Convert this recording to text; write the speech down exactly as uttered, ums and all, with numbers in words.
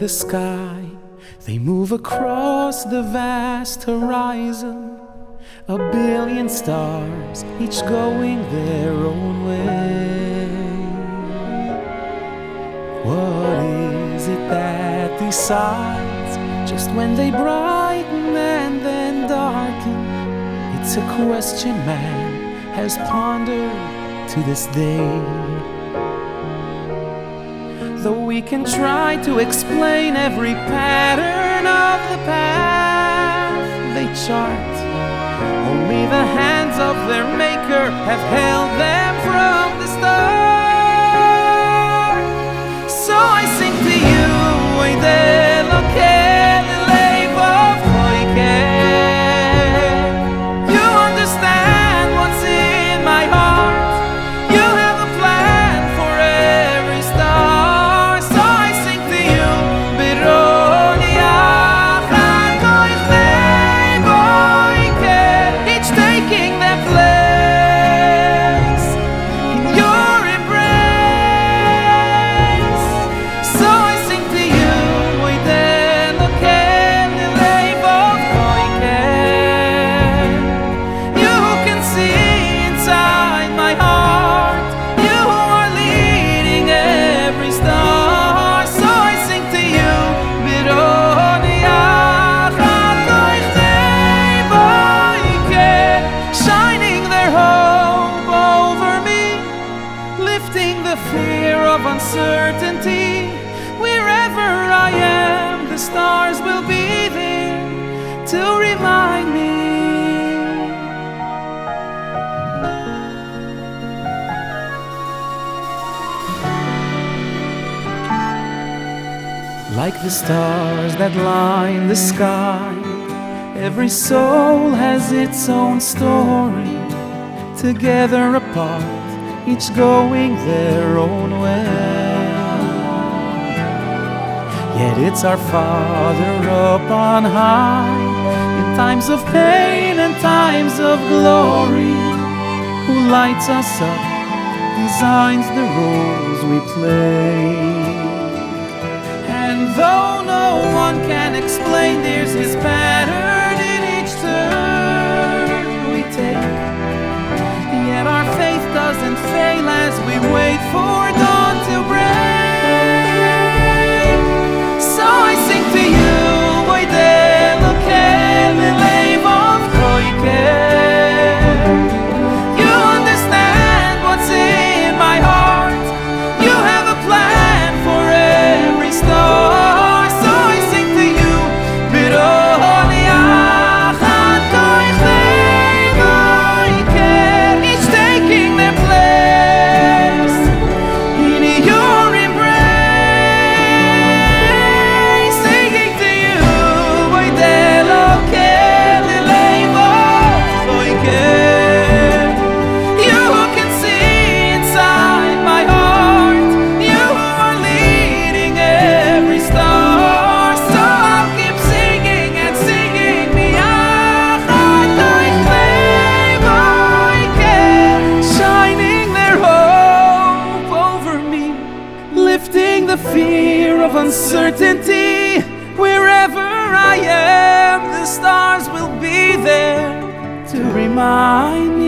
the sky, they move across the vast horizon. A billion stars, each going their own way. What is it that decides just when they brighten and then darken? It's a question man has pondered to this day. Though we can try to explain every pattern of the path they chart, only the hands of their maker have held them from the start. So I sing to you, Oidelo Kele Leibov Choike. You understand what's in my heart. You have a plan for every star. So I sing to you, Bironi Achad Koich Leiboike, each taking their place in your embrace. So I sing to you, Oidelo Kele Leibov Choike. You who can see inside my heart, you who are leading every star. So I sing to you, Bironi Achad Koich Leiboike, shining their hope over me, lifting the fear of uncertainty. Wherever I am, the stars will be there to remind me. Like the stars that line the sky, every soul has its own story. Together apart, each going their own way. Yet it's our Father up on high, in times of pain and times of glory, who lights us up, designs the roles we play. And though no one can explain, there's His pattern in each turn we take. Yet our faith doesn't fail as we wait for dawn to break. So I sing to you, Oidelo Kele Leibov Choike. You understand what's in my heart. You have a plan for every star. So I sing to you, Bironi Achad Koich Leiboike, each taking their place in your embrace. Singing to you, Oidelo Kele Leibov Choike. You who can see inside my heart, you who are leading every star. So I'll keep singing and singing, Miachad Koich Leiboike, shining their hope over me, lifting the fear of uncertainty. Wherever I am, the stars will be there to remind me.